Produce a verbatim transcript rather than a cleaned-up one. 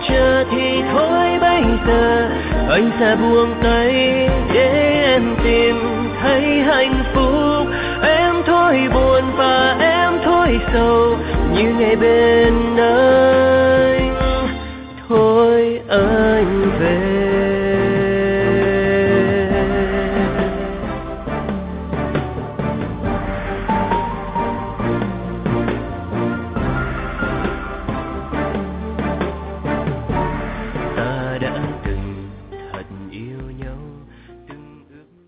chờ thì thôi bây giờ anh sẽ buông tay để em tìm thấy hạnh phúc. Em thôi buồn và em thôi sầu như ngày bên anh. Thôi anh về.